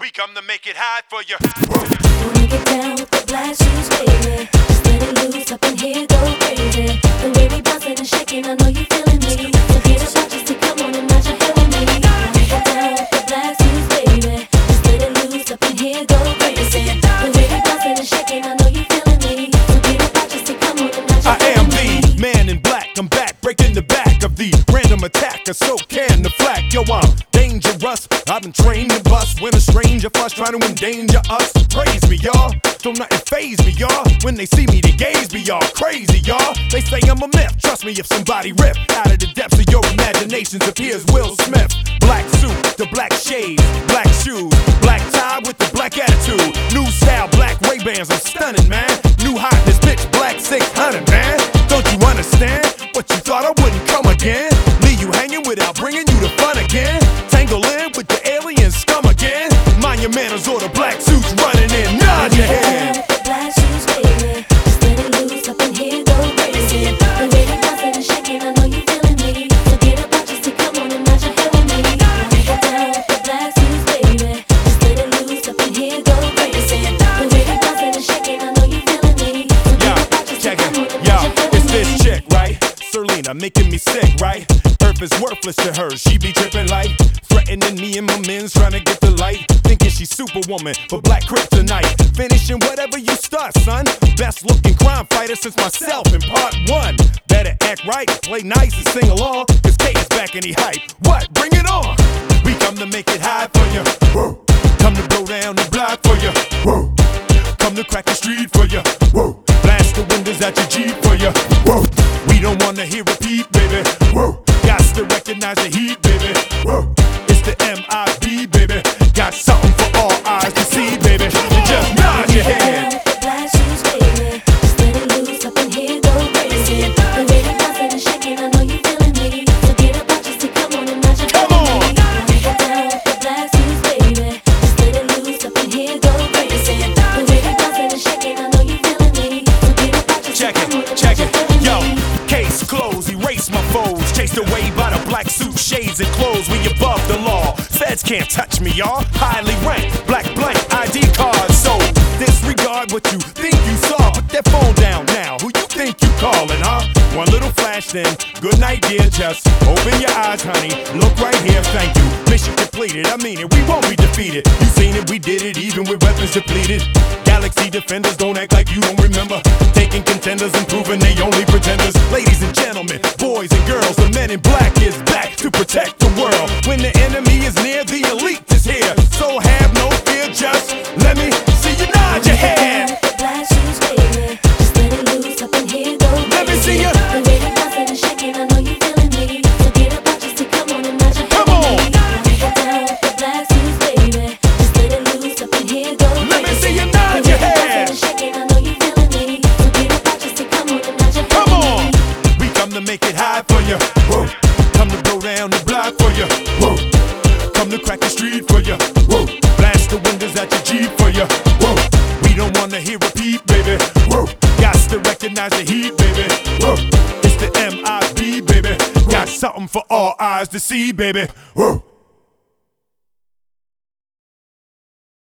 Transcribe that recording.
We come to make it hot for you. Wanna get down with the black shoes, baby. Just let it loose up in here, go crazy. The way we bouncing and shaking, I know you feeling me. Forget about just to come on and nod your head with me. Wanna get down with the black shoes, baby. Just let it loose up in here, go crazy. The way we bouncing and shaking, I know you feeling me. Forget about just to come on and nod your head with me. I am the man in black. I'm back, breaking the back of the random attacker. So can the flak, yo, I'm dangerous. I've been trained to bust when a stranger fuss trying to endanger us. Praise me, y'all. Don't nothing faze me, y'all. When they see me, they gaze me, y'all. Crazy, y'all. They say I'm a myth. Trust me, if somebody rip out of the depths of your imaginations, appears Will Smith. Black suit, the black shades, black shoes, black tie with the black attitude. New style, black Ray-Bans, I'm stunning, man. New hotness, bitch, black 600, man. Don't you understand? What you thought I wouldn't come again? Leave you hanging without bringing you the fun again? Tangle in with the alien scum again? Mind your manners or the black suits running in. Nod your head. With the black shoes, baby. Just let it loose up in here, go crazy. The way we bouncing and shaking, I know you feeling me. Forget about just to come on and nod your head with me. Wanna get down with the black shoes, baby. Just let it loose up in here, go crazy. The way we bouncing and shaking, I know you feeling me. Forget about just to come on and nod your head with me. It's this chick, right? Serlena making me sick, right? Earth is worthless to her, she be tripping like threatening me and my men's trying to get the light. Thinking she's superwoman, but black kryptonite. Finishing whatever you start, son. Best looking crime fighter since myself in part 1. Better act right, play nice and sing along, cause K is back and he hype. What? Bring it on! We come to make it high for you. Whoa. Come to blow down the block for you. Whoa. Come to crack the street for you. Whoa. Blast the windows at your Jeep for you. Whoa. We don't wanna hear repeat, baby. Whoa. Got to recognize the heat, baby. Whoa. It's the MIB, baby. Got something for all eyes to see, baby. You just nod your head. With the black shoes, baby. Just let it loose up in here, go crazy. The way we bouncing and shaking, I know you feeling me. Forget about just to come on and nod your head with me. Wanna get down with the black shoes, baby. Just let it loose up in here, go crazy. The way we bouncing and shaking, I know you feeling me. Forget about just to come on and nod your head with me. Yo, case closed, erase my foes. Chased away by the black suit, shades and clothes. We above the law. Feds can't touch me, y'all. Highly ranked, black blank ID card. So disregard what you think you saw. Put that phone down now. Who you think you calling, huh? One little flash then. Good night, dear. Just open your eyes, honey. Look right here, thank you. Mission completed. I mean it. We won't be defeated. You seen it, we did it, even with weapons depleted. Galaxy defenders, don't act like you don't remember. Taking contenders and proving they only pretenders. Ladies and gentlemen, boys and girls, the men in black is back to protect the world. When the enemy is near, the elite is here. So have no fear, just let me see you nod your head. With the black shoes, baby. Just let it loose up in here, go crazy. Let me see ya. The way we bouncing and shaking, I know you feeling me. Forget about just to come on and nod your head Come with on. me. Wanna get down with the black shoes, baby. Just let it loose up in here, go crazy. Let me see you nod your head. The way we bouncing and shaking, I know you feeling me. Forget about just to come on and nod your head Come with on. me. We come to make it high for you. Whoa. Come to blow down the block for you. Whoa. Come to crack the street for you. Whoa. Blast the windows at your Jeep for you. Whoa. We don't wanna hear repeat, baby. Whoa. Got to recognize the heat, baby. Whoa. It's the MIB, baby. Got something for all eyes to see, baby. Whoa.